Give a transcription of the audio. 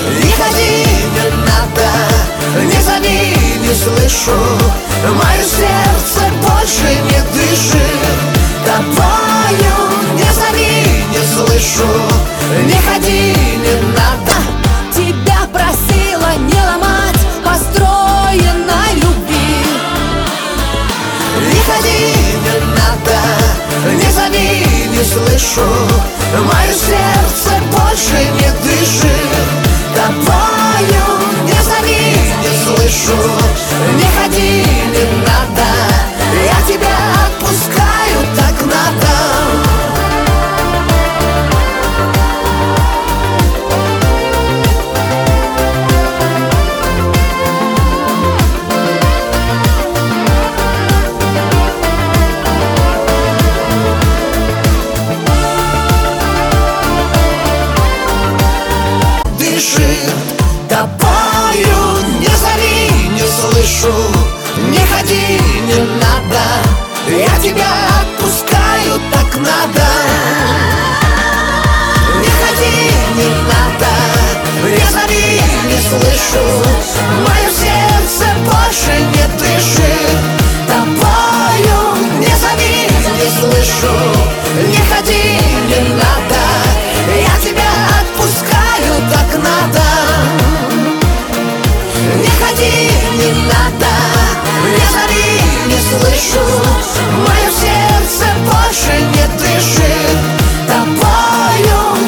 Не ходи, не надо, не зови, не слышу. Мое сердце больше не дышит тобою. Не зови, не слышу. Не ходи, не надо. Тебя просила не ломать построенной любви. Не ходи, не надо, не зови, не слышу. Мое сердце больше не дышит тобою. Не зови, не слышу. Не ходи, не надо. Я тебя отпускаю, так надо. Тобою не зови, не слышу. Не ходи, не надо. Я тебя отпускаю, так надо. Не ходи, не надо. Не зови, не слышу.